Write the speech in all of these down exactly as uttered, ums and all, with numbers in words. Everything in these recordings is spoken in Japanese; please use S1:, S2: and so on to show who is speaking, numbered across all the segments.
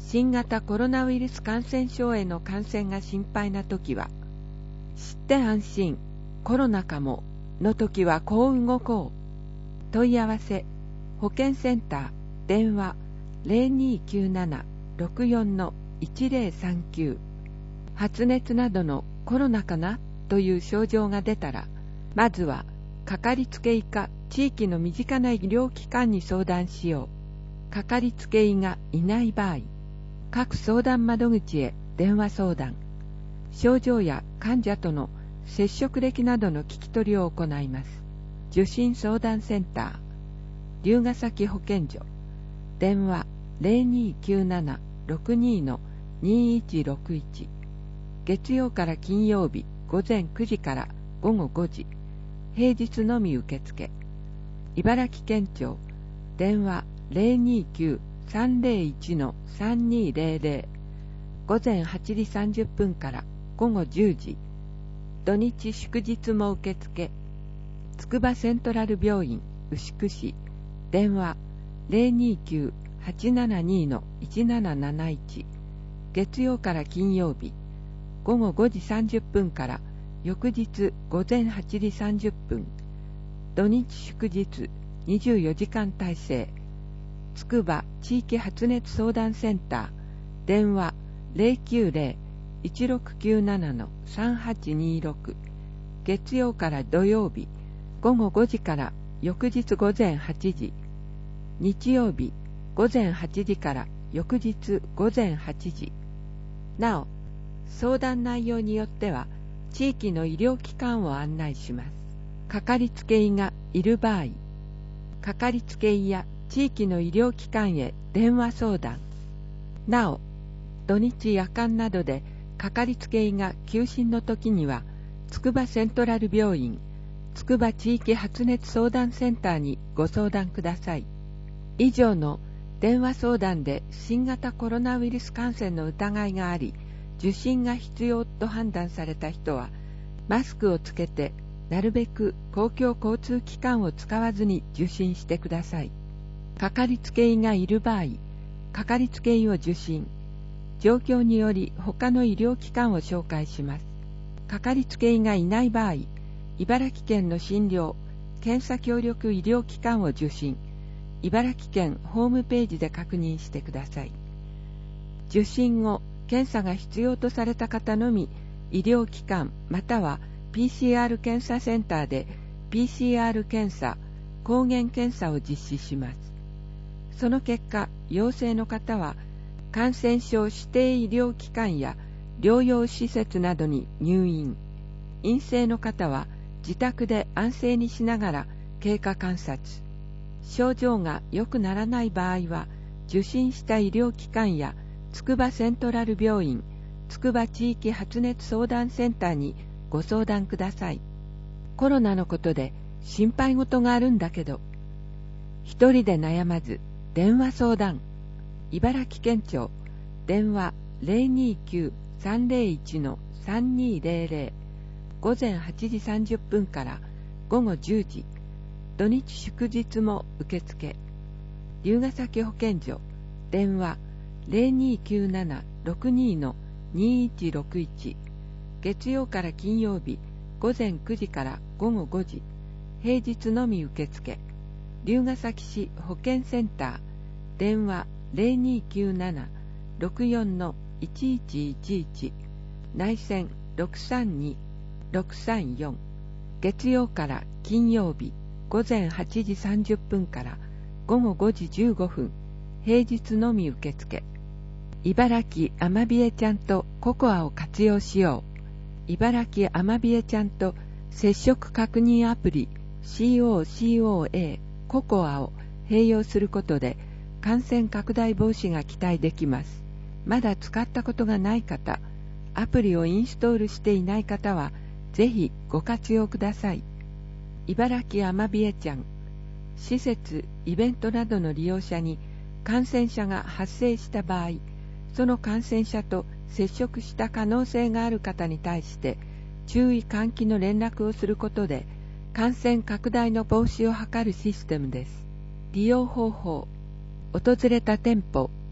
S1: 新型コロナウイルス感染症への感染が心配なときは、知って安心、コロナかものときはこう動こう。問い合わせ、保健センター、電話 ゼロにーきゅうなな ろくよん いちゼロさんきゅう。発熱などのコロナかなという症状が出たら、まずはかかりつけ医か地域の身近な医療機関に相談しよう。かかりつけ医がいない場合、各相談窓口へ電話相談。症状や患者との接触歴などの聞き取りを行います。受診相談センター、龍ケ崎保健所、電話 ゼロにーきゅうなな ろくにー にいちろくいち。月曜から金曜日午前くじから午後ごじ、平日のみ受付。茨城県庁、電話 ゼロにーきゅう さんゼロいち さんにーゼロゼロ。午前はちじさんじゅっぷんから午後じゅうじ、土日祝日も受付。つくばセントラル病院牛久市、電話 ゼロにーきゅう はちななにー いちなななないち。月曜から金曜日午後ごじさんじゅっぷんから翌日午前はちじさんじゅっぷん、土日祝日にじゅうよじかん体制。つくば地域発熱相談センター、電話 ゼロきゅうゼロ いちろくきゅうなな さんはちにーろく。月曜から土曜日午後ごじから翌日午前はちじ、日曜日午前はちじから翌日午前はちじ。なお、相談内容によっては地域の医療機関を案内します。かかりつけ医がいる場合、かかりつけ医や地域の医療機関へ電話相談。なお、土日夜間などでかかりつけ医が休診の時には、つくばセントラル病院、つくば地域発熱相談センターにご相談ください。以上の電話相談で新型コロナウイルス感染の疑いがあり、受診が必要と判断された人は、マスクをつけてなるべく公共交通機関を使わずに受診してください。かかりつけ医がいる場合、かかりつけ医を受診。状況により他の医療機関を紹介します。かかりつけ医がいない場合、茨城県の診療・検査協力医療機関を受診。茨城県ホームページで確認してください。受診後、検査が必要とされた方のみ、医療機関または ピーシーアール 検査センターで ピーシーアール 検査、抗原検査を実施します。その結果、陽性の方は感染症指定医療機関や療養施設などに入院。陰性の方は自宅で安静にしながら経過観察。症状が良くならない場合は、受診した医療機関やつくばセントラル病院、つくば地域発熱相談センターにご相談ください。コロナのことで心配事があるんだけど、一人で悩まず電話相談。茨城県庁、電話 ゼロにーきゅう さんゼロいち さんにーゼロゼロ。午前はちじさんじゅっぷんから午後じゅうじ、土日祝日も受付。龍ケ崎保健所、電話 ゼロにーきゅうなな ろくにー にいちろくいち。月曜から金曜日午前くじから午後ごじ、平日のみ受付。龍ケ崎市保健センター、電話 ゼロにーきゅうなな ろくよん いちいちいちいち。内線ろくさんに ろくさんよん。月曜から金曜日午前はちじさんじゅっぷんから午後ごじじゅうごふん、平日のみ受付。茨城アマビエちゃんとココアを活用しよう。茨城アマビエちゃんと接触確認アプリ シーオーシーオーエー ココアを併用することで感染拡大防止が期待できます。まだ使ったことがない方、アプリをインストールしていない方はぜひご活用ください。茨城アマビエちゃん、施設・イベントなどの利用者に感染者が発生した場合、その感染者と接触した可能性がある方に対して注意喚起の連絡をすることで感染拡大の防止を図るシステムです。利用方法、訪れた店舗、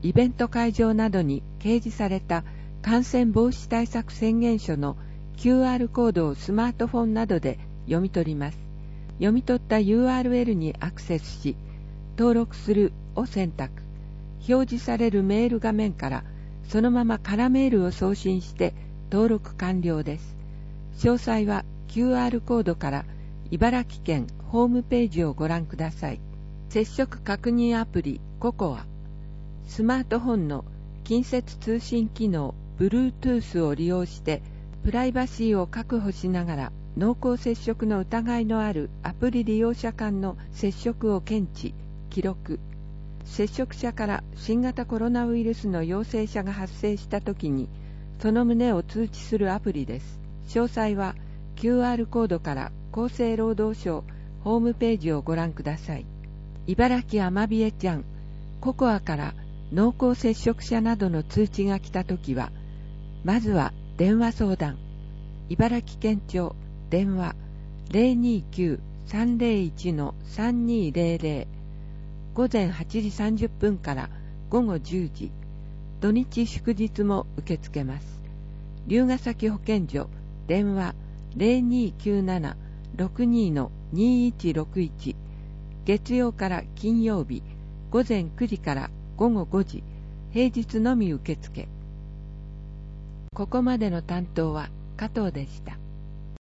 S1: イベント会場などに掲示された感染防止対策宣言書の キューアール コードをスマートフォンなどで読み取ります。読み取った ユーアールエル にアクセスし、登録するを選択。表示されるメール画面からそのまま空メールを送信して登録完了です。詳細は キューアール コードから茨城県ホームページをご覧ください。接触確認アプリココア。スマートフォンの近接通信機能 Bluetooth を利用してプライバシーを確保しながら濃厚接触の疑いのあるアプリ利用者間の接触を検知、記録。接触者から新型コロナウイルスの陽性者が発生したときにその旨を通知するアプリです。詳細は キューアール コードから厚生労働省ホームページをご覧ください。茨城アマビエちゃんココアから濃厚接触者などの通知が来たときは、まずは電話相談。茨城県庁電話 ゼロにきゅう さんゼロいち さんにゼロゼロ。午前はちじさんじゅっぷんから午後じゅうじ。土日祝日も受け付けます。龍ヶ崎保健所電話 ゼロにきゅうなな ろくに にいちろくいち。月曜から金曜日午前くじから午後ごじ。平日のみ受付。ここまでの担当は加藤でした。